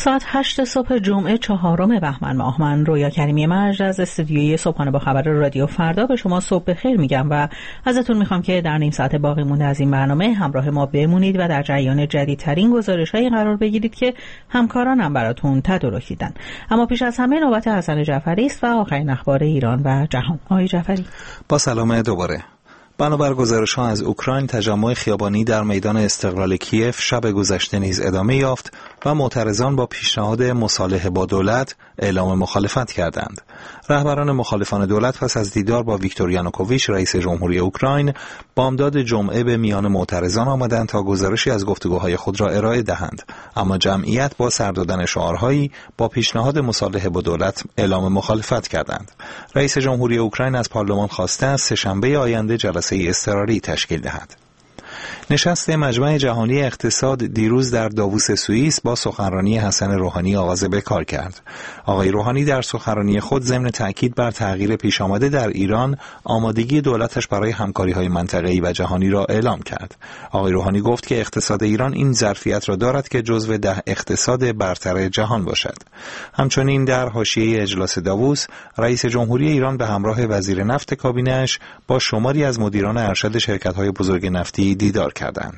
ساعت 8 صبح جمعه 4 بهمن ماه من رویا کریمی مرج از استودیوی صبحانه با خبر رادیو فردا به شما صبح بخیر میگم و ازتون میخوام که در نیم ساعت باقی مونده از این برنامه همراه ما بمونید و در جریان جدیدترین گزارش‌های قرار بگیرید که همکارانم براتون تدارک دیدن. اما پیش از همه نوبت حسن جعفری است و آخرین اخبار ایران و جهان. آقای جعفری، با سلام دوباره. بنابر گزارش‌ها از اوکراین، تجمع خیابانی در میدان استقلال کیف شب گذشته نیز ادامه یافت و معترضان با پیشنهاد مصالحه با دولت اعلام مخالفت کردند. رهبران مخالفان دولت پس از دیدار با ویکتور یانوکوویچ رئیس جمهوری اوکراین بامداد جمعه به میان معترضان آمدند تا گزارشی از گفتگوهای خود را ارائه دهند، اما جمعیت با سر دادن شعارهایی با پیشنهاد مصالحه با دولت اعلام مخالفت کردند. رئیس جمهوری اوکراین از پارلمان خواسته است سه‌شنبه آینده جلسه اضطراری تشکیل دهد. نشست مجمع جهانی اقتصاد دیروز در داووس سوئیس با سخنرانی حسن روحانی آغاز به کار کرد. آقای روحانی در سخنرانی خود ضمن تاکید بر تغییر پیش آمده در ایران، آمادگی دولتش برای همکاری‌های منطقه‌ای و جهانی را اعلام کرد. آقای روحانی گفت که اقتصاد ایران این ظرفیت را دارد که جزو 10 اقتصاد برتر جهان باشد. همچنین در حاشیه اجلاس داووس، رئیس جمهوری ایران به همراه وزیر نفت کابینه‌اش با شماری از مدیران ارشد شرکت‌های بزرگ نفتی دیدار کردند.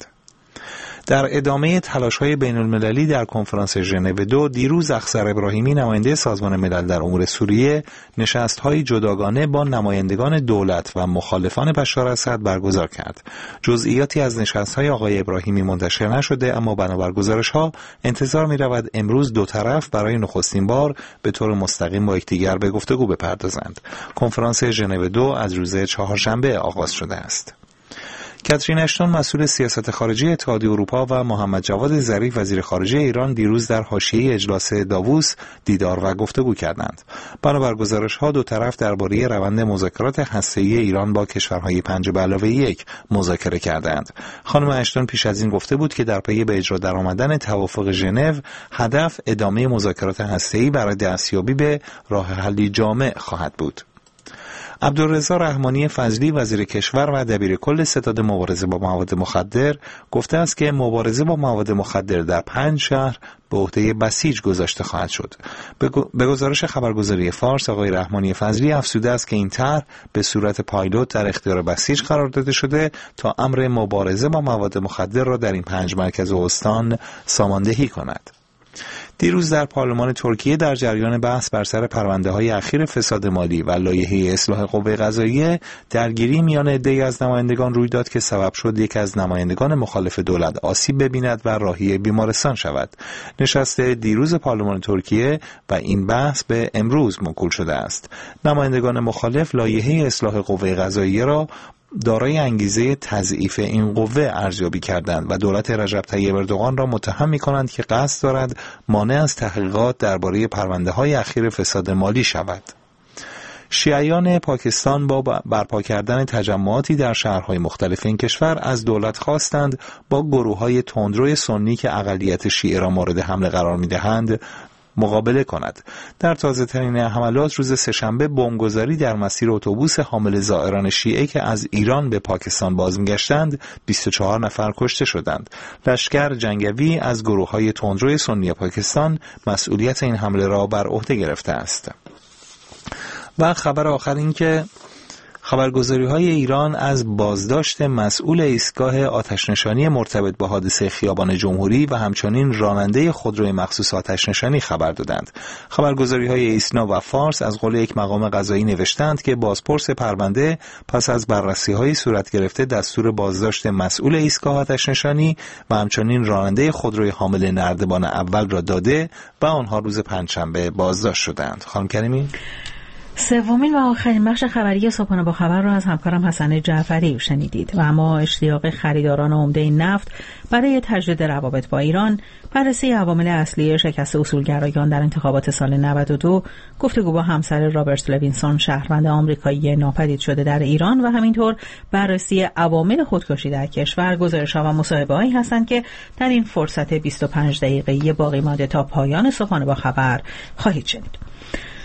در ادامه تلاش‌های بین‌المللی در کنفرانس ژنو 2 دیروز اخضر ابراهیمی نماینده سازمان ملل در امور سوریه نشست‌های جداگانه با نمایندگان دولت و مخالفان بشار اسد برگزار کرد. جزئیاتی از نشست‌های آقای ابراهیمی منتشر نشده، اما بنابر گزارش‌ها انتظار می‌رود امروز دو طرف برای نخستین بار به طور مستقیم با یکدیگر به گفتگو بپردازند. کنفرانس ژنو 2 از روز چهارشنبه آغاز شده است. کاترین اشتون مسئول سیاست خارجی اتحادیه اروپا و محمد جواد ظریف وزیر خارجه ایران دیروز در حاشیه اجلاس داووس دیدار و گفتگو کردند. بنابر گزارش‌ها دو طرف درباره روند مذاکرات هسته‌ای ایران با کشورهای 5+1 مذاکره کردند. خانم اشتون پیش از این گفته بود که در پی به اجرا درآمدن توافق ژنو هدف ادامه مذاکرات هسته‌ای برای دستیابی به راه حلی جامع خواهد بود. عبدالرضا رحمانی فضلی وزیر کشور و دبیرکل ستاد مبارزه با مواد مخدر گفته است که مبارزه با مواد مخدر در 5 شهر به عهده بسیج گذاشته خواهد شد. به گزارش خبرگزاری فارس، آقای رحمانی فضلی افزوده است که این طرح به صورت پایلوت در اختیار بسیج قرار داده شده تا امر مبارزه با مواد مخدر را در این 5 مرکز استان ساماندهی کند. دیروز در پارلمان ترکیه در جریان بحث بر سر پرونده‌های اخیر فساد مالی و لایحه اصلاح قوه قضاییه درگیری میان عده‌ای از نمایندگان روی داد که سبب شد یکی از نمایندگان مخالف دولت آسیب ببیند و راهی بیمارستان شود. نشست دیروز پارلمان ترکیه و این بحث به امروز موکول شده است. نمایندگان مخالف لایحه اصلاح قوه قضاییه را دارای انگیزه تضعیف این قوه ارزیابی کردند و دولت رجب طیب اردوغان را متهم می‌کنند که قصد دارد مانع از تحقیقات درباره پرونده‌های اخیر فساد مالی شود. شیعیان پاکستان با برپا کردن تجمعاتی در شهرهای مختلف این کشور از دولت خواستند با گروه‌های تندرو سنی که اقلیت شیعه را مورد حمله قرار می‌دهند مقابله کند. در تازه‌ترین حملات روز سه‌شنبه بمبگذاری در مسیر اتوبوس حامل زائران شیعه که از ایران به پاکستان باز می‌گشتند 24 نفر کشته شدند. لشکر جنگی از گروه‌های تندرو سنی پاکستان مسئولیت این حمله را بر عهده گرفته است. و خبر آخر این که خبرگزاری‌های ایران از بازداشت مسئول ایستگاه آتش‌نشانی مرتبط با حادثه خیابان جمهوری و همچنین راننده خودروی مخصوص آتش‌نشانی خبر دادند. خبرگزاری‌های ایسنا و فارس از قول یک مقام قضایی نوشتند که بازپرس پرونده پس از بررسی‌های صورت گرفته دستور بازداشت مسئول ایستگاه آتش‌نشانی و همچنین راننده خودروی حامل نردبان اول را داده و آنها روز پنجشنبه بازداشت شدند. خانم کریمی، سومین و آخرین بخش خبری صبحانه با خبر را از همکارم حسن جعفری شنیدید. و اما اشتیاق خریداران عمده نفت برای تجدید روابط با ایران، بررسی عوامل اصلی شکست اصولگرایان در انتخابات سال 92، گفتگو با همسر رابرت لوینسون شهروند آمریکایی ناپدید شده در ایران و همینطور بررسی عوامل خودکشی در کشور، گزارش‌ها و مصاحبه‌هایی هستند که در این فرصت 25 دقیقه‌ای باقی مانده تا پایان صبحانه با خبر خواهید شنید.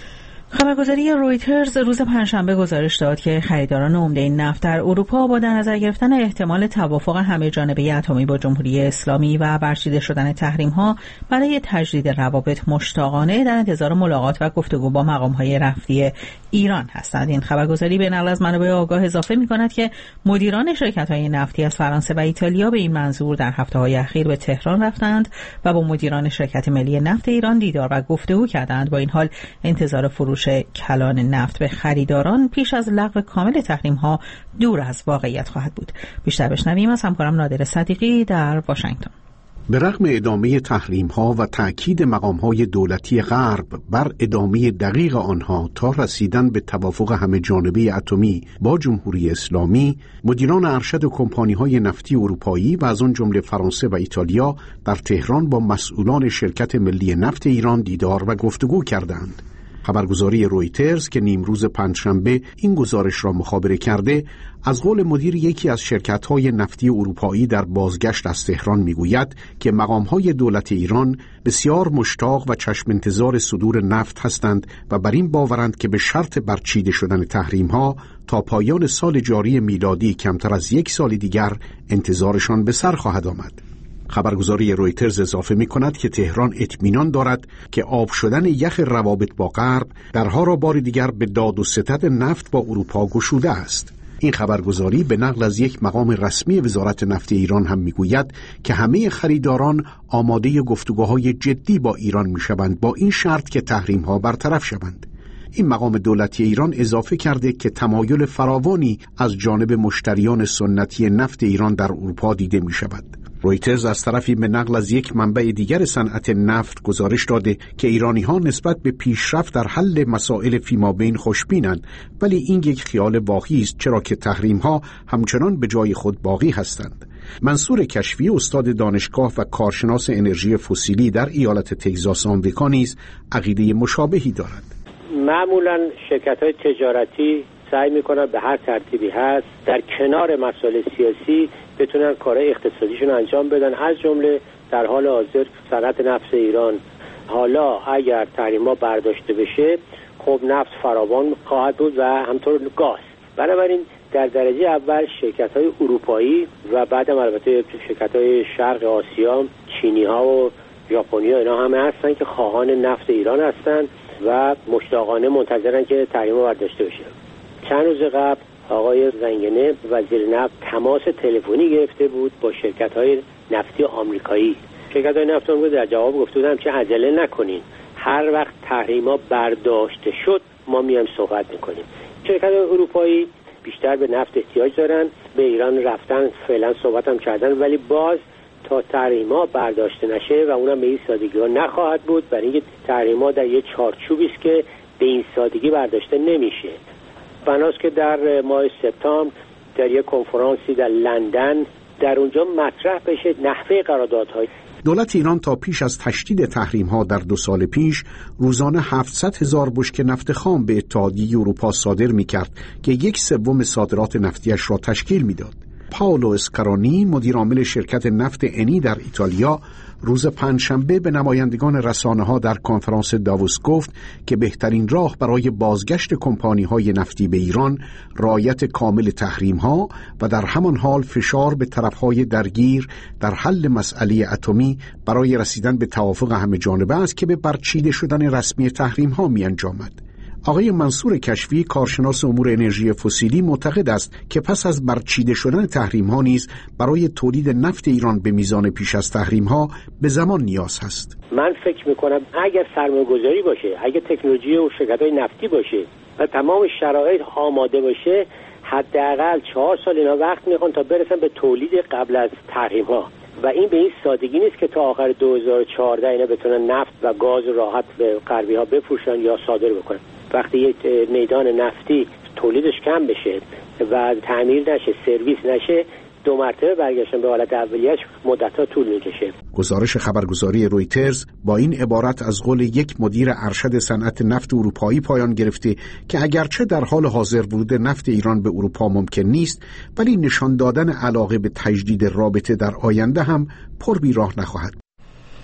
خبرگزاری رویترز روز پنجشنبه گزارش داد که خریداران عمده نفت در اروپا با در نظر گرفتن احتمال توافق همه‌جانبه اتمی با جمهوری اسلامی و برچیده شدن تحریم‌ها برای تجدید روابط مشتاقانه در انتظار ملاقات و گفتگو با مقام‌های رفتی ایران هستند. این خبرگزاری به نقل از منابع آگاه اضافه می‌کند که مدیران شرکت‌های نفتی از فرانسه و ایتالیا به این منظور در هفته‌های اخیر به تهران رفتند و با مدیران شرکت ملی نفت ایران دیدار و گفتگو کردند. با این حال انتظار فروش کلان نفت به خریداران پیش از لغو کامل تحریم‌ها دور از واقعیت خواهد بود. بیشتر بشنویم از همکارم نادر صدیقی در واشنگتن. به رغم ادامه تحریم‌ها و تأکید مقام‌های دولتی غرب بر ادامه دقیق آنها تا رسیدن به توافق همه‌جانبه اتمی با جمهوری اسلامی، مدیران ارشد کمپانی‌های نفتی اروپایی و از آن جمله فرانسه و ایتالیا در تهران با مسئولان شرکت ملی نفت ایران دیدار و گفتگو کردند. خبرگزاری رویترز که نیمروز پنجشنبه این گزارش را مخابره کرده، از قول مدیر یکی از شرکت‌های نفتی اروپایی در بازگشت از تهران میگوید که مقام‌های دولت ایران بسیار مشتاق و چشم انتظار صدور نفت هستند و بر این باورند که به شرط برچیده شدن تحریم‌ها تا پایان سال جاری میلادی کمتر از یک سال دیگر انتظارشان به سر خواهد آمد. خبرگزاری رویترز اضافه می کند که تهران اطمینان دارد که آب شدن یخ روابط با غرب درها را بار دیگر به داد و ستد نفت با اروپا گشوده است. این خبرگزاری به نقل از یک مقام رسمی وزارت نفت ایران هم می گوید که همه خریداران آماده گفتگوهای جدی با ایران می شوند با این شرط که تحریم‌ها برطرف شوند. این مقام دولتی ایران اضافه کرده که تمایل فراوانی از جانب مشتریان سنتی نفت ایران در اروپا دیده می شود. رویترز از طرفی به نقل از یک منبع دیگر صنعت نفت گزارش داده که ایرانی‌ها نسبت به پیشرفت در حل مسائل فیمابین خوشبینند، ولی این یک خیال واهی است، چرا که تحریم‌ها همچنان به جای خود باقی هستند. منصور کشفی استاد دانشگاه و کارشناس انرژی فسیلی در ایالت تگزاس آمریکا نیز عقیده مشابهی دارد. معمولاً شرکت‌های تجارتی سعی میکنن به هر ترتیبی هست در کنار مسائل سیاسی بتونن کارهای اقتصادیشون انجام بدن، از جمله در حال حاضر صنعت نفت ایران. حالا اگر تحریم‌ها برداشته بشه خب نفت فراوان خواهد بود و همطور گاز. بنابراین در درجه اول شرکت‌های اروپایی و بعدم البته شرکت‌های شرق آسیا، چینی‌ها و ژاپنی‌ها اینا همه هستن که خواهان نفت ایران هستن و مشتاقانه منتظرن که تحریم‌ها برداشته بشه. چند روز قبل آقای زنگنه وزیر نفت تماس تلفنی گرفته بود با شرکت‌های نفتی آمریکایی. شرکت‌های نفت آمریکا در جواب گفته بودن که عجله نکنین، هر وقت تحریم‌ها برداشته شد ما میایم صحبت می‌کنیم. شرکت‌های اروپایی بیشتر به نفت احتیاج دارن، به ایران رفتن، فعلا صحبت هم کردن، ولی باز تا تحریم‌ها برداشته نشه و اونم به این سادگی‌ها نخواهد بود، برای اینکه تحریم‌ها در یک چارچوبی است که به این سادگی برداشته نمیشه. بناست که در ماه سپتامبر در یک کنفرانسی در لندن در اونجا مطرح بشه نحوه قراردادهای. دولت ایران تا پیش از تشدید تحریم‌ها در 2 سال پیش روزانه 700,000 بشکه نفت خام به اتحادیه اروپا صادر می‌کرد که 1/3 صادرات نفتیش را تشکیل می‌داد. پاولو اسکارانی مدیر عامل شرکت نفت انی در ایتالیا روز پنجشنبه به نمایندگان رسانه‌ها در کنفرانس داووس گفت که بهترین راه برای بازگشت کمپانی‌های نفتی به ایران رعایت کامل تحریم‌ها و در همان حال فشار به طرف‌های درگیر در حل مسئله اتمی برای رسیدن به توافق همه‌جانبه است که به برچیده شدن رسمی تحریم‌ها می‌انجامد. آقای منصور کشفی کارشناس امور انرژی فسیلی معتقد است که پس از برچیده شدن تحریم‌ها نیز برای تولید نفت ایران به میزان پیش از تحریم‌ها به زمان نیاز هست. من فکر می‌کنم اگر سرمایه‌گذاری باشه، اگر تکنولوژی و شرکت‌های نفتی باشه و تمام شرایط آماده باشه، حداقل 4 سال اینا وقت می‌خوان تا برسن به تولید قبل از تحریم‌ها و این به این سادگی نیست که تا آخر 2014 اینا بتونن نفت و گاز راحت به غربی‌ها بفروشن یا صادر بکنن. وقتی یک میدان نفتی تولیدش کم بشه و تعمیر نشه، سرویس نشه، 2 مرتبه برگشتن به حالت اولیه‌اش مدت‌ها طول می‌کشه. گزارش خبرگزاری رویترز با این عبارت از قول یک مدیر ارشد صنعت نفت اروپایی پایان گرفته که اگرچه در حال حاضر ورود نفت ایران به اروپا ممکن نیست، ولی نشان دادن علاقه به تجدید رابطه در آینده هم پر بی راه نخواهد.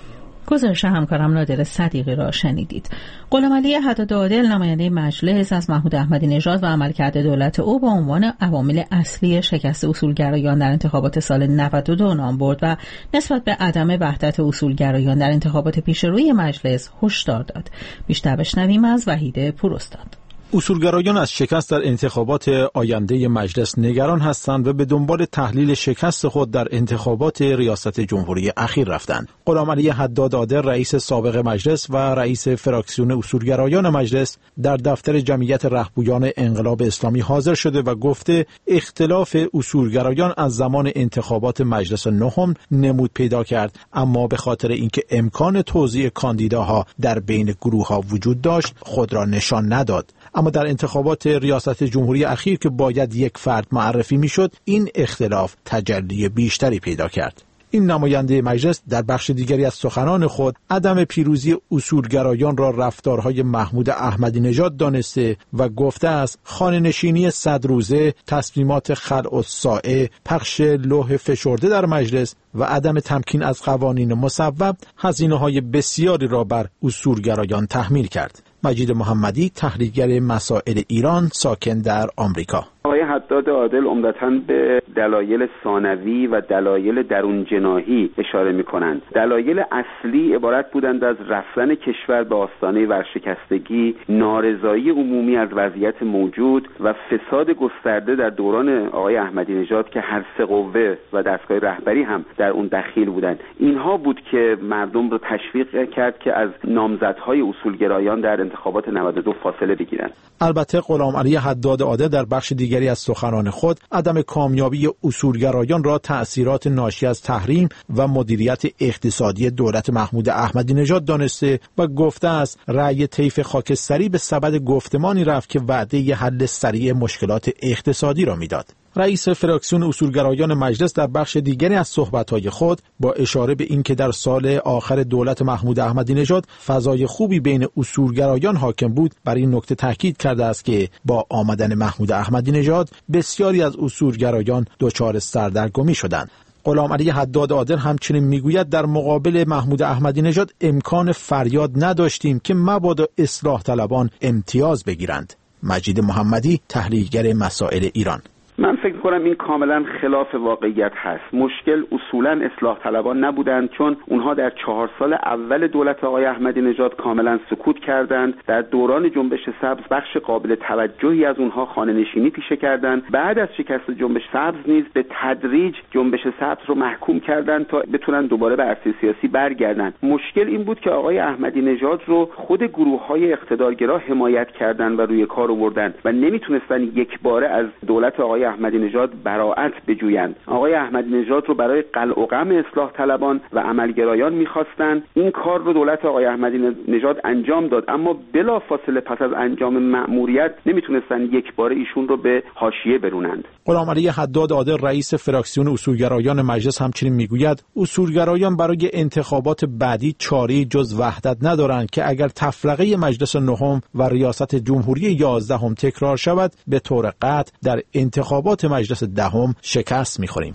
گزارش همکارم نادر صدیقی را شنیدید. غلامعلی حداد عادل نماینده مجلس از محمود احمدی نژاد و عملکرد دولت او به عنوان عوامل اصلی شکست اصولگرایان در انتخابات سال 92 نام برد و نسبت به عدم وحدت اصولگرایان در انتخابات پیشروی مجلس هشدار داد. بیشتر بشنویم از وحید پوراستاد. اصولگرایان از شکست در انتخابات آینده مجلس نگران هستند و به دنبال تحلیل شکست خود در انتخابات ریاست جمهوری اخیر رفتند. غلامعلی حداد عادل رئیس سابق مجلس و رئیس فراکسیون اصولگرایان مجلس در دفتر جمعیت رهبویان انقلاب اسلامی حاضر شده و گفته اختلاف اصولگرایان از زمان انتخابات مجلس نهم نمود پیدا کرد، اما به خاطر اینکه امکان توزیع کاندیداها در بین گروه‌ها وجود داشت خود را نشان نداد. اما در انتخابات ریاست جمهوری اخیر که باید یک فرد معرفی میشد، این اختلاف تجلی بیشتری پیدا کرد. این نماینده مجلس در بخش دیگری از سخنان خود عدم پیروزی اصولگرایان را رفتارهای محمود احمدی نژاد دانسته و گفته است خانه‌نشینی 100 روزه، تصمیمات خلع الساعه، پخش لوح فشرده در مجلس و عدم تمکین از قوانین مصوب هزینه‌های بسیاری را بر اصولگرایان تحمیل کرد. مجید محمدی، تحلیلگر مسائل ایران ساکن در آمریکا. آقای حداد عادل عمدتاً به دلایل ثانوی و دلایل درون جناحی اشاره می‌کنند. دلایل اصلی عبارت بودند از رفتن کشور به آستانه ورشکستگی، نارضایی عمومی از وضعیت موجود و فساد گسترده در دوران آقای احمدی نژاد که هر سه قوه و دستگاه رهبری هم در اون دخیل بودند. اینها بود که مردم رو تشویق کرد که از نامزدهای اصولگرایان در انتخابات 92 فاصله بگیرند. البته غلامعلی حداد عادل در بخش دیگری از سخنان خود عدم کامیابی اصولگرایان را تأثیرات ناشی از تحریم و مدیریت اقتصادی دولت محمود احمدی نژاد دانسته و گفته است رأی طیف خاکستری به سبد گفتمانی رفت که وعده ی حل سریع مشکلات اقتصادی را میداد. رئیس فراکسیون اصولگرایان مجلس در بخش دیگری از صحبت‌های خود با اشاره به اینکه در سال آخر دولت محمود احمدی نژاد فضای خوبی بین اصولگرایان حاکم بود، بر این نکته تاکید کرده است که با آمدن محمود احمدی نژاد بسیاری از اصولگرایان دچار سردرگمی شدند. غلامعلی حداد عادل همچنین میگوید در مقابل محمود احمدی نژاد امکان فریاد نداشتیم که مبادا اصلاح طلبان امتیاز بگیرند. مجید محمدی، تحلیلگر مسائل ایران. من فکر کنم این کاملا خلاف واقعیت هست. مشکل اصولا اصلاح طلبان نبودند، چون اونها در 4 سال اول دولت آقای احمدی نژاد کاملا سکوت کردند. در دوران جنبش سبز بخش قابل توجهی از اونها خانه‌نشینی پیشه کردند. بعد از شکست جنبش سبز نیز به تدریج جنبش سبز رو محکوم کردند تا بتونن دوباره به عرصه سیاسی برگردند. مشکل این بود که آقای احمدی نژاد رو خود گروه‌های اقتدارگرا حمایت کردند و روی کار آوردند و نمیتونستن یک باره از دولت آقای احمدی نژاد براءت بجویند. آقای احمدی نژاد رو برای قلع و قم اصلاح طلبان و عملگرایان می‌خواستند. این کار رو دولت آقای احمدی نژاد انجام داد، اما بلافاصله پس از انجام مأموریت نمیتونستن یک باره ایشون رو به حاشیه برونند. غلامعلی حداد عادل رئیس فراکسیون اصولگرایان مجلس همچنین میگوید اصولگرایان برای انتخابات بعدی چاره‌ای جز وحدت ندارند که اگر تفرقه مجلس نهم و ریاست جمهوری 11 تکرار شود به طور قطع در انتخابات مجلس 10 شکست می‌خوریم.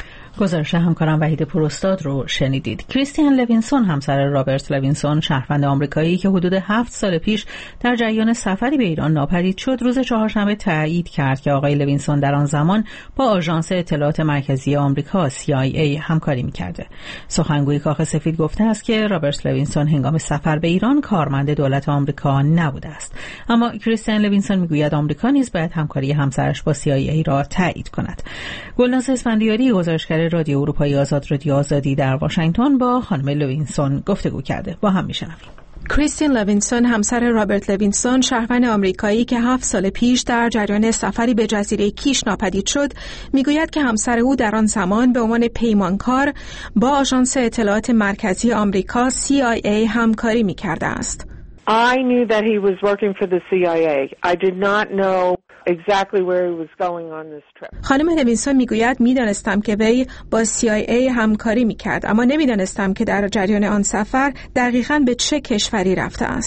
گزارش همکارم وحید پوراستاد رو شنیدید. کریستین لوینسون همسر رابرت لوینسون شهروند آمریکایی که حدود 7 سال پیش در جریان سفری به ایران ناپدید شد، روز چهارشنبه تایید کرد که آقای لوینسون در آن زمان با آژانس اطلاعات مرکزی آمریکا CIA همکاری می‌کرده. سخنگوی کاخ سفید گفته است که رابرت لوینسون هنگام سفر به ایران کارمند دولت آمریکا نبوده است. اما کریستین لوینسون میگوید آمریکا نیز باید همکاری همسرش با CIA را تایید کند. گلناز اسفندیاری گزارشگر رادیو اروپایی آزاد رادیو آزادی در واشنگتن با خانم لوینسون گفتگو کرده. با هم میشنویم. کریستین لوینسون همسر رابرت لوینسون شهروند آمریکایی که 7 سال پیش در جریان سفری به جزیره کیش ناپدید شد میگوید که همسر او در آن زمان به عنوان پیمانکار با آژانس اطلاعات مرکزی آمریکا CIA همکاری می‌کرده است. I knew that he was working for the CIA. I did not know exactly where he was going on this trip. خانم لوینسون میگوید میدانستم که وی با CIA همکاری میکرد، اما نمیدانستم که در جریان آن سفر دقیقاً به چه کشوری رفته است.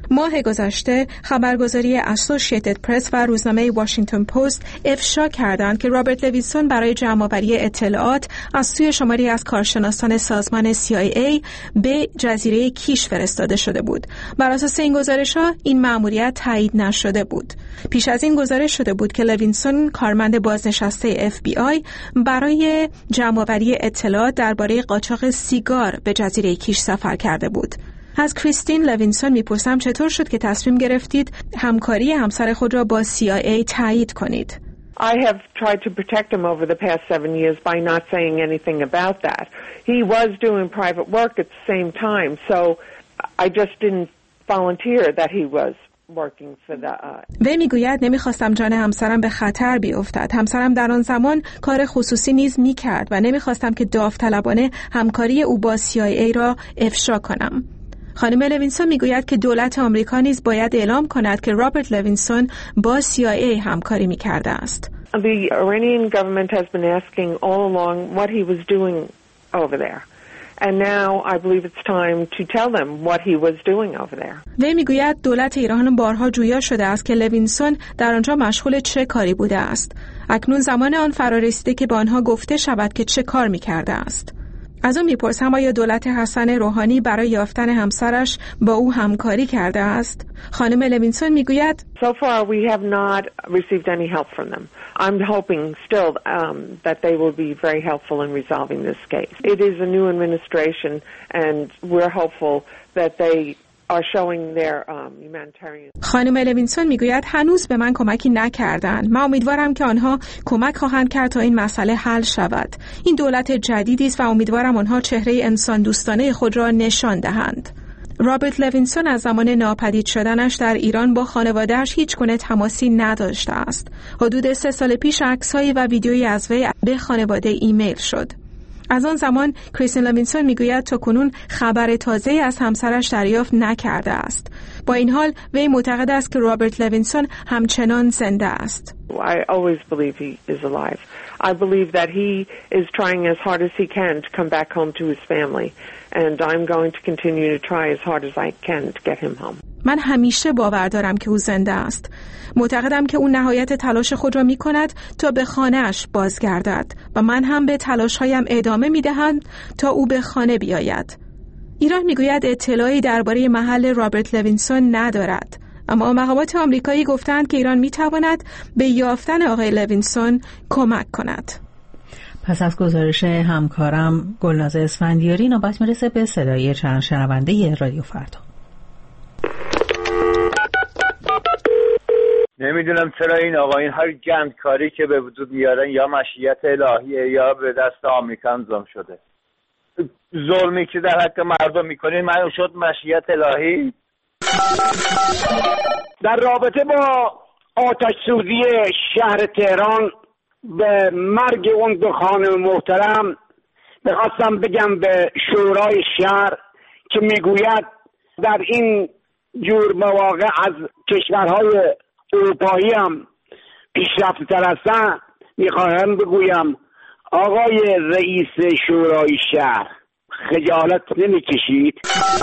ماه گذشته خبرگزاری اسوسییتد پرس و روزنامه واشنگتن پست افشا کردند که رابرت لوینسون برای جمع‌آوری اطلاعات از سوی شماری از کارشناسان سازمان CIA به جزیره کیش فرستاده شده بود. بر اساس این گزارش‌ها این مأموریت تایید نشده بود. پیش از این گزارش شده بود که لوینسون کارمند بازنشسته FBI برای جمع‌آوری اطلاعات درباره قاچاق سیگار به جزیره کیش سفر کرده بود. از کریستین لوینسون میپرسم چطور شد که تصمیم گرفتید همکاری همسر خود را با CIA تایید کنید؟ I have tried to protect him over the past 7 years by not saying anything about that. He was doing private work at the same time, so I just didn't volunteer that he was working for the وی میگوید نمیخواستم جان همسرم به خطر بیفتد. همسرم در آن زمان کار خصوصی نیز میکرد و نمیخواستم که داوطلبانه همکاری او با CIA را افشا کنم. خانم لوینسون میگوید که دولت آمریکا نیز باید اعلام کند که رابرت لوینسون با CIA همکاری میکرده است. The Iranian government has been asking all along what he was doing over there. And now I believe it's time to tell them what he was doing over there. وی میگوید دولت ایران بارها جویا شده است که لوینسون در آنجا مشغول چه کاری بوده است. اکنون زمان آن فرا رسیده که به آنها گفته شود که چه کار میکرده است. از اون میپرسم آیا دولت حسن روحانی برای یافتن همسرش با او همکاری کرده است؟ خانم لوینسون میگوید So far we have not received any help from them. I'm hoping still that they will be very helpful in resolving this case. It is a new administration and we're hopeful that they are showing their humanitarian. خانم لوینسون میگوید هنوز به من کمکی نکردند. من امیدوارم که آنها کمک خواهند کرد تا این مسئله حل شود. این دولت جدیدی است و امیدوارم آنها چهره انسان دوستانه خود را نشان دهند. رابرت لوینسون از زمان ناپدید شدنش در ایران با خانواده‌اش هیچ گونه تماسی نداشته است. حدود 3 سال پیش عکس‌هایی و ویدیویی از وی به خانواده ایمیل شد. از آن زمان کریستین لوینسون میگوید تا کنون خبر تازه‌ای از همسرش دریافت نکرده است. با این حال وی معتقد است که رابرت لوینسون همچنان زنده است. I always believe he is alive. I believe that he is trying as hard as he can to come back home to his family and I'm going to continue to try as hard as I can to get him home. من همیشه باور دارم که او زنده است. معتقدم که او نهایت تلاش خود را می کند تا به خانه‌اش بازگردد و من هم به تلاش‌هایم ادامه می‌دهم تا او به خانه بیاید. ایران میگوید اطلاعی درباره محل رابرت لوینسون ندارد، اما مقامات آمریکایی گفتند که ایران می‌تواند به یافتن آقای لوینسون کمک کند. پس از گزارش همکارم گلناز اسفندیاری نوبت میرسه به صدای چند شنونده رادیو فردا. نمیدونم چرا این آقایون هر گندکاری که به وجود میارن یا مشیت الهیه یا به دست آمریکا انجام شده. ظلمی که در حق مردم میکنین معلوم شد مشیت الهی. در رابطه با آتش سوزی شهر تهران به مرگ اون دو خانم محترم میخواستم بگم به شورای شهر که میگوید در این جور مواقع از کشورهای اروپایی هم پیشرفته تر هستن. میخواهم بگویم آقای رئیس شورای شهر خجالت نمیکشید؟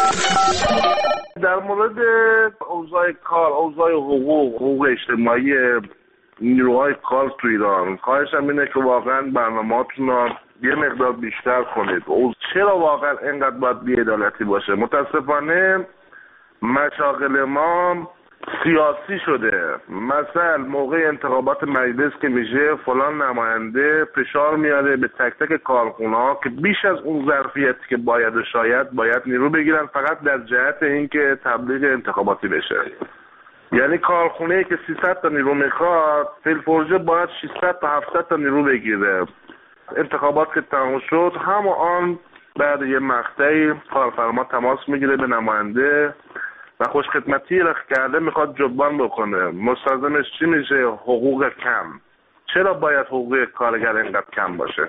در مورد اوضاع کار، اوضاع حقوق اجتماعی نیروهای کار تو ایران خواهشم اینه که واقعا برنامه‌هاتون رو یه مقدار بیشتر کنید. چرا واقعا اینقدر باید بی‌عدالتی باشه؟ متاسفانه مشاغل ما سیاسی شده. مثلا موقع انتخابات مجلس که میشه فلان نماینده فشار میاره به تک تک کارخونه‌ها که بیش از اون ظرفیتی که باید و شاید نیرو بگیرن فقط در جهت اینکه تبلیغ انتخاباتی بشه. یعنی کارخونه‌ای که 300 تا نیرو میخواد فیلفورجه باید 600 تا 700 تا نیرو بگیره. انتخابات که تمام شد همون بعد یه مقطعی کارفرما تماس میگیره به نماینده و خوشخدمتی را کرده میخواد جبران بکنه. مستلزمش چی میشه؟ حقوق کم. چرا باید حقوق کارگر اینقدر کم باشه؟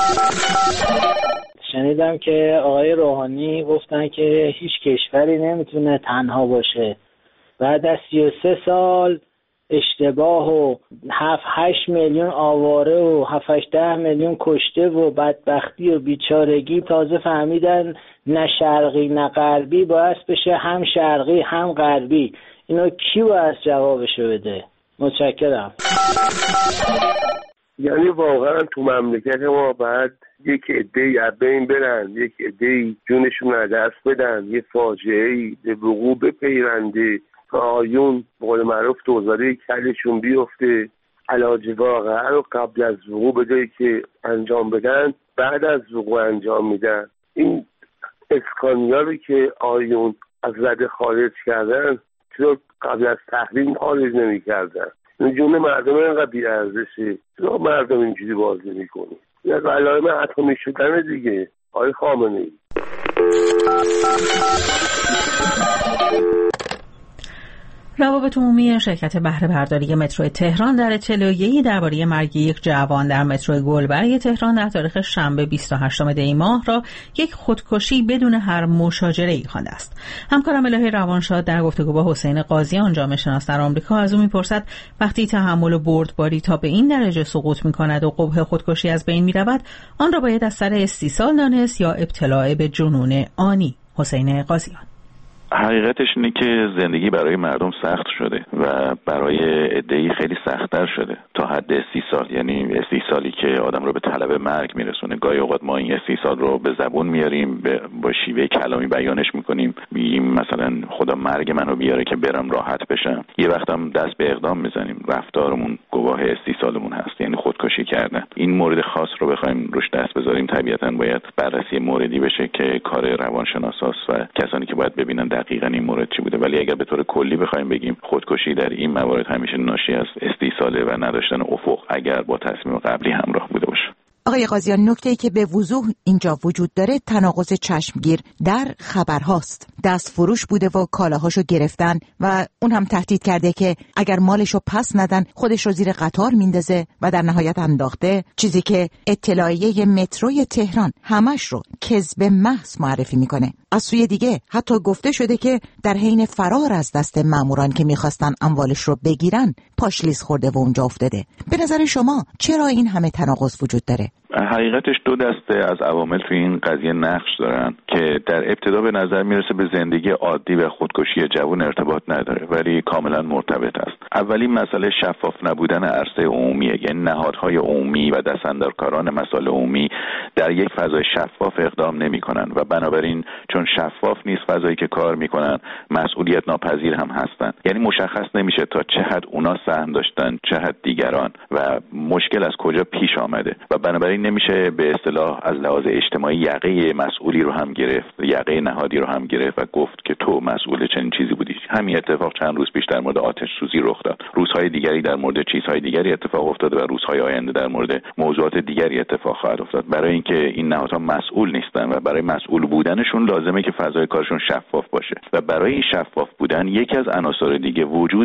شنیدم که آقای روحانی گفتن که هیچ کشوری نمیتونه تنها باشه. بعد از 33 سال اشتباه و 7-8 میلیون آواره و 7-10 میلیون کشته و بدبختی و بیچارگی تازه فهمیدن نه شرقی نه غربی باعث بشه هم شرقی هم غربی. اینو کی باید جوابشو بده؟ متشکرم. یعنی واقعا تو مملکت ما باید یک عده‌ای از بین برن، یک عده‌ای جونشون از دست بدن، یه فاجعه‌ای به وقوع بپیونده تا آیون به قول معروف دوزاره کلشون بیفته، علاج واقعا رو قبل از وقوع به جایی که انجام بدن بعد از وقوع انجام میدن. این اسکانیا رو که آیون از رده خارج کردن چرا قبل از تحریم خارج نمی کردن؟ این جون مردم اینقدر بی‌ارزشه، چرا مردم اینجوری بازی میکنی؟ این از علائم اتمی شدن دیگه آقای خامنه‌ای. روابط عمومی شرکت بهره برداری مترو تهران در اطلاعیه‌ای درباره مرگ یک جوان در مترو گلبرگ تهران در تاریخ شنبه 28 دی ماه را یک خودکشی بدون هر مشاجره‌ای خوانده است. همکارم الهی روانشاد در گفتگو با حسین قاضیان جامعه شناس در آمریکا از او می‌پرسد وقتی تحمل و بردباری تا به این درجه سقوط می‌کند و قبح خودکشی از بین می‌رود، آن را باید از سر استیصال دانست یا ابتلا به جنون آنی؟ حسین قاضیان: حقیقتش اینه که زندگی برای مردم سخت شده و برای عده‌ای خیلی سخت‌تر شده تا حد استیصال، یعنی استیصالی که آدم رو به طلب مرگ میرسونه. گاهی اوقات ما این استیصال رو به زبون میاریم، با شیوه کلامی بیانش میکنیم، میگیم مثلا خدا مرگ منو بیاره که برم راحت بشم. یه وقتم دست به اقدام میزنیم، رفتارمون گواه استیصالمون هست، یعنی خودکشی کردن. این مورد خاص رو بخوایم روش دست بذاریم طبیعتاً باید بررسی موردی بشه که کار روانشناساست و کسانی که باید ببینن دقیقاً این مورد چی بوده. ولی اگر به طور کلی بخوایم بگیم خودکشی در این موارد همیشه ناشی از استیصال و نداشتن افق اگر با تصمیم قبلی همراه بوده باشه. آقای قاضیان، نکته‌ای که به وضوح اینجا وجود داره تناقض چشمگیر در خبرهاست. دست فروش بوده و کالاهاشو گرفتن و اون هم تهدید کرده که اگر مالشو پس ندن خودش رو زیر قطار میندازه و در نهایت انداخته، چیزی که اطلاعیه متروی تهران همش رو کذب محض معرفی میکنه. از سوی دیگه حتی گفته شده که در حین فرار از دست ماموران که میخواستن اموالش رو بگیرن پاش لیز خورده و اونجا افتاده. به نظر شما چرا این همه تناقض وجود داره؟ حقیقتش دو دسته از عوامل تو این قضیه نقش دارن که در ابتدا به نظر میرسه به زندگی عادی و خودکشی جوان ارتباط نداره ولی کاملا مرتبط است. اولی مسئله شفاف نبودن عرصه عمومیه، یعنی نهادهای عمومی و دستاندرکاران مسائل عمومی در یک فضای شفاف اقدام نمی‌کنن و بنابراین چون شفاف نیست فضایی که کار می‌کنن مسئولیت ناپذیر هم هستن. یعنی مشخص نمیشه تا چه حد اونا سهم داشتن چه حد دیگران و مشکل از کجا پیش آمده و بنابراین نمیشه به اصطلاح از لحاظ اجتماعی یقه مسئولی رو هم گرفت، یقه نهادی رو هم گرفت و گفت که تو مسئول چنین چیزی بودی. همین اتفاق چند روز پیش در مورد آتش سوزی رخ داد. روزهای دیگری در مورد چیزهای دیگری اتفاق افتاده و روزهای آینده در مورد موضوعات دیگری اتفاق خواهد افتاد. برای اینکه این نهادها مسئول نیستن و برای مسئول بودنشون لازمه که فضای کارشون شفاف باشه و برای این شفاف بودن یکی از عناصر دیگه وجود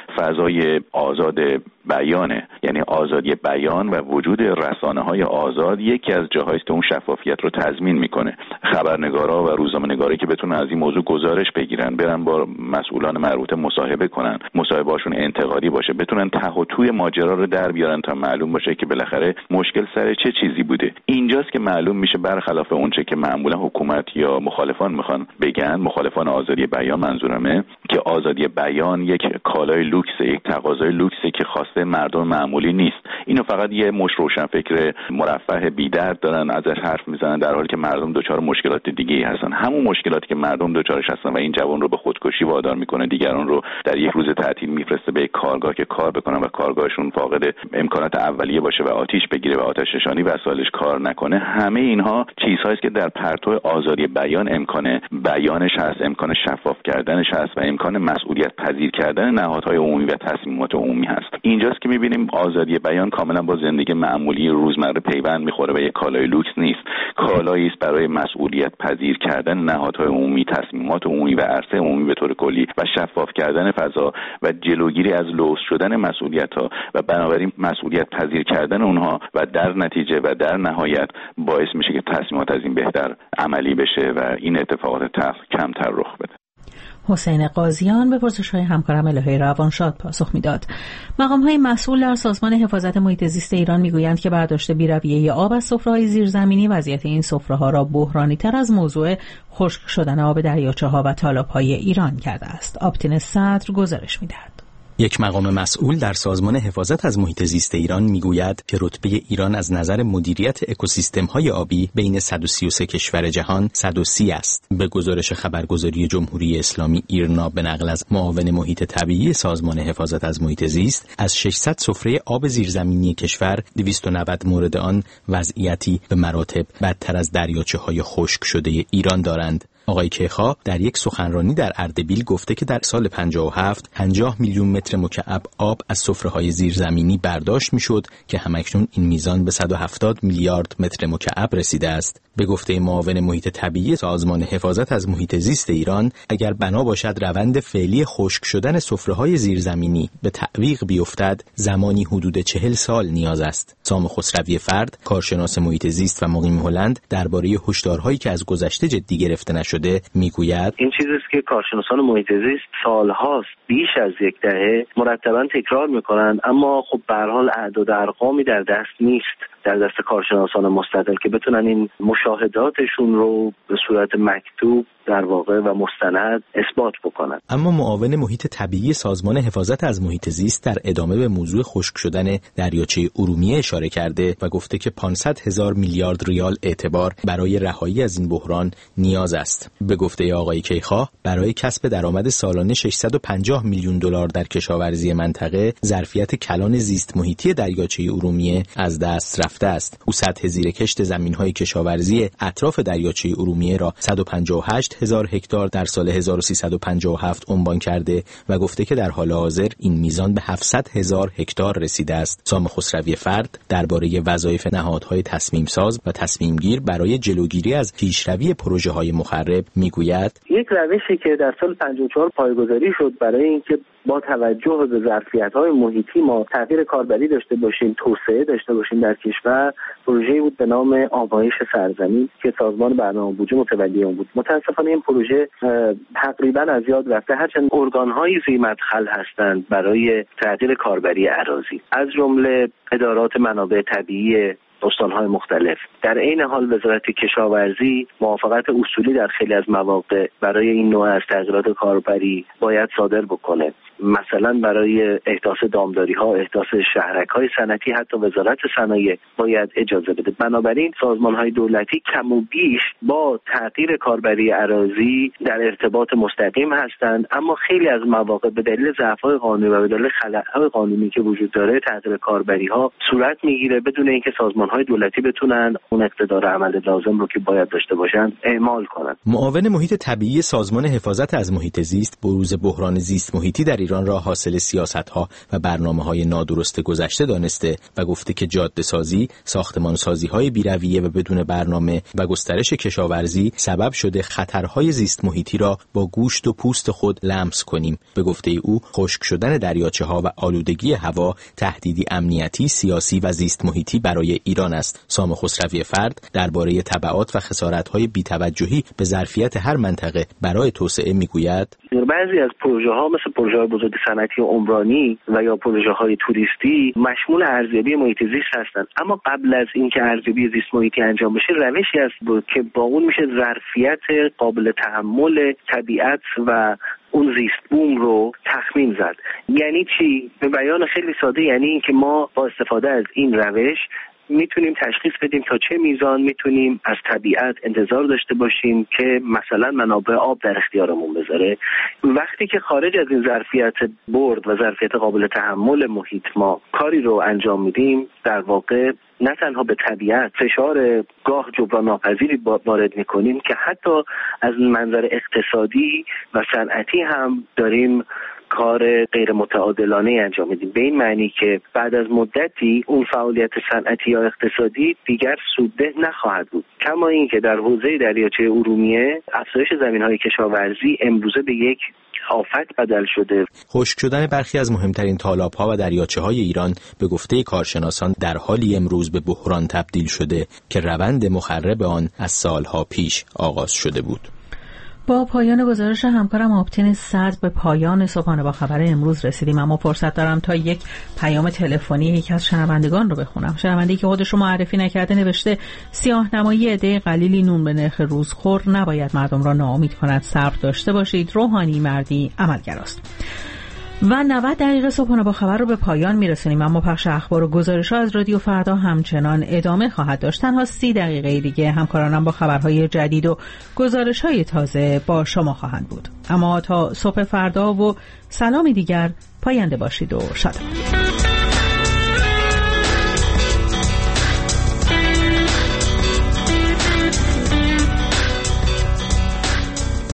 فضای آزاد بیانه، یعنی آزادی بیان و وجود رسانه‌های آزاد یکی از جاهایی است که اون شفافیت رو تضمین میکنه. خبرنگارا و روزنامه‌نگاری که بتونن از این موضوع گزارش بگیرن، برن با مسئولان مربوطه مصاحبه کنن، مصاحبه‌هاشون انتقادی باشه، بتونن ته و توی ماجرا رو در بیارن تا معلوم باشه که بالاخره مشکل سر چه چیزی بوده. اینجاست که معلوم میشه برخلاف اونچه که معمولا حکومت یا مخالفان میخوان بگن، مخالفان آزادی بیان منظورمه، که آزادی بیان یک کالای لوکسه، یک تقاضای لوکسه که خواسته مردم معمولی نیست. اینو فقط یه مش روشنفکر مرفه بی‌درد دارن ازش حرف میزنن در حالی که مردم دچار مشکلات دیگه‌ای هستن. همون مشکلاتی که مردم دچارش هستن و این جوان رو به خودکشی وادار میکنه، دیگران رو در یک روز تعطیل میفرسته به یک کارگاه که کار بکنن و کارگاهشون فاقد امکانات اولیه باشه و آتش بگیره و آتش نشانی وسایلش کار نکنه. همه اینها چیزهایی است که در پرتو آزادی بیان امکان بیانش هست، امکان شفاف کردنش هست و امکان مسئولیت پذیر کردن نهادهای عمومی و تصمیمات عمومی هست. اینجاست که میبینیم آزادی بیان کاملا با زندگی معمولی روزمره پیوند میخوره و یک کالای لوکس نیست. کالایی است برای مسئولیت پذیر کردن نهادهای عمومی، تصمیمات عمومی و عرصه عمومی به طور کلی و شفاف کردن فضا و جلوگیری از لوث شدن مسئولیت‌ها و بنابراین مسئولیت پذیر کردن اونها و در نتیجه و در نهایت باعث میشه که تصمیمات از این بهتر عملی بشه و این اتفاقات کمتر رخ بده. حسین قاضیان به پرسش‌های همکارم الهه روانشاد پاسخ میداد. مقام‌های مسئول در سازمان حفاظت محیط زیست ایران میگویند که برداشت بی‌رویه آب از سفره‌های زیرزمینی وضعیت این سفره‌ها را بحرانی‌تر از موضوع خشک شدن آب دریاچه‌ها و تالاب‌های ایران کرده است. آبتین صدر گزارش می‌دهد. یک مقام مسئول در سازمان حفاظت از محیط زیست ایران میگوید که رتبه ایران از نظر مدیریت اکوسیستم‌های آبی بین 133 کشور جهان 130 است. به گزارش خبرگزاری جمهوری اسلامی ایرنا به نقل از معاون محیط طبیعی سازمان حفاظت از محیط زیست، از 600 سفره آب زیرزمینی کشور 290 مورد آن وضعیتی به مراتب بدتر از دریاچه‌های خشک شده ایران دارند. آقای کیخا در یک سخنرانی در اردبیل گفته که در سال 57 50 میلیون متر مکعب آب از سفره‌های زیرزمینی برداشت میشد که همکنون این میزان به 170 میلیارد متر مکعب رسیده است. به گفته معاون محیط طبیعی سازمان حفاظت از محیط زیست ایران، اگر بنا باشد روند فعلی خشک شدن سفره‌های زیرزمینی به تعویق بیفتد، زمانی حدود 40 سال نیاز است. سام خسروی فرد، کارشناس محیط زیست و مقیم هلند، درباره هشدارهایی که از گذشته جدی گرفته نشده میگوید: این چیزی است که کارشناسان محیط زیست سالهاست، بیش از یک دهه مرتباً تکرار میکنند، اما خب به هر حال اعداد و ارقامی در دست نیست، در دست کارشناسان مستقل که بتونن این مشاهداتشون رو به صورت مکتوب در واقع و مستند اثبات بکنن. اما معاون محیط طبیعی سازمان حفاظت از محیط زیست در ادامه به موضوع خشک شدن دریاچه ارومیه اشاره کرده و گفته که 500,000 میلیارد ریال اعتبار برای رهایی از این بحران نیاز است. به گفته آقای کیخا، برای کسب درآمد سالانه 650 میلیون دلار در کشاورزی منطقه، ظرفیت کلان زیست محیطی دریاچه ارومیه از دست رفته است. او سطح زیر کشت زمین‌های کشاورزی اطراف دریاچه ارومیه را 158,000 هکتار در سال 1357 عنوان کرده و گفته که در حال حاضر این میزان به 700,000 هکتار رسیده است. سام خسروی فرد درباره وظایف نهادهای تصمیم ساز و تصمیم گیر برای جلوگیری از پیشروی پروژه‌های مخرب میگوید: یک روشی که در سال 54 پایه‌گذاری شد برای اینکه با توجه به ظرفیت‌های محیطی ما تغییر کاربری داشته باشیم، توسعه داشته باشیم در کشور، پروژه‌ای بود به نام آبایش سرزمین که سازمان برنامه بودجه متولی اون بود. متأسفانه این پروژه تقریباً از یاد رفته، هرچند ارگان‌های ذی‌مدخل هستند برای تغییر کاربری اراضی، از جمله ادارات منابع طبیعی استان‌های مختلف. در عین حال وزارت کشاورزی موافقت اصولی در خیلی از مواقع برای این نوع از تغییرات کاربری باید صادر بکنه. مثلا برای احداث دامداری‌ها، احداث شهرک‌های صنعتی، حتی وزارت صنایع باید اجازه بده. بنابراین سازمان‌های دولتی کم و بیش با تغییر کاربری اراضی در ارتباط مستقیم هستند، اما خیلی از مواقع به دلیل ضعف‌های قانونی و به دلیل خلأهای قانونی که وجود داره تغییر کاربری‌ها صورت میگیره بدون اینکه سازمان‌های دولتی بتونن اون اقتدار عمل لازم رو که باید داشته باشن اعمال کنن. معاون محیط طبیعی سازمان حفاظت از محیط زیست بروز بحران زیست محیطی در ایران را حاصل سیاست‌ها و برنامه‌های نادرست گذشته دانسته و گفته که جاده‌سازی، ساختمان‌سازی‌های بی‌رویه و بدون برنامه و گسترش کشاورزی سبب شده خطرهای زیست محیطی را با گوشت و پوست خود لمس کنیم. به گفته او، خشک شدن دریاچه‌ها و آلودگی هوا تهدیدی امنیتی، سیاسی و زیست محیطی برای ایران است. سام خسروی فرد درباره تبعات و خسارت‌های بی‌توجهی به ظرفیت هر منطقه برای توسعه میگوید: بعضی از پروژه‌ها مثل پروژه‌های بزرگ صنعتی و عمرانی و یا پروژه‌های توریستی مشمول ارزیابی محیط زیست هستند، اما قبل از اینکه ارزیابی زیست محیطی انجام بشه روشی است که با اون میشه ظرفیت قابل تحمل طبیعت و اون زیست بوم رو تخمین زد. یعنی چی؟ به بیان خیلی ساده، یعنی اینکه ما با استفاده از این روش میتونیم تشخیص بدیم تا چه میزان میتونیم از طبیعت انتظار داشته باشیم که مثلا منابع آب در اختیارمون بذاره. وقتی که خارج از این ظرفیت برد و ظرفیت قابل تحمل محیط ما کاری رو انجام میدیم، در واقع نه تنها به طبیعت فشار گاه جبران ناپذیری وارد میکنیم که حتی از منظر اقتصادی و صنعتی هم داریم کار غیر متعادلانه انجام میدیم، به این معنی که بعد از مدتی اون فعالیت صنعتی یا اقتصادی دیگر سودده نخواهد بود. کما اینکه در حوزه دریاچه ارومیه افزایش زمین‌های کشاورزی امروزه به یک آفت بدل شده. خشک شدن برخی از مهمترین تالاب‌ها و دریاچه‌های ایران به گفته کارشناسان در حالی امروز به بحران تبدیل شده که روند مخرب آن از سالها پیش آغاز شده بود. با پایان گزارش همکارم آبتین صدر به پایان صبحانه با خبر امروز رسیدیم، اما فرصت دارم تا یک پیام تلفنی یکی از شنوندگان رو بخونم. شنونده‌ای که خودش رو معرفی نکرده نوشته سیاه‌نمایی عده قلیلی نون به نرخ روزخور نباید مردم را ناامید کند. صبر داشته باشید. روحانی مردی عملگراست. و 90 دقیقه صبحانه با خبر رو به پایان میرسونیم، اما پخش اخبار و گزارش‌ها از رادیو فردا همچنان ادامه خواهد داشت. تنها 30 دقیقه دیگه همکارانم با خبرهای جدید و گزارش‌های تازه با شما خواهند بود. اما تا صبح فردا و سلامی دیگر، پاینده باشید و شاد باشید.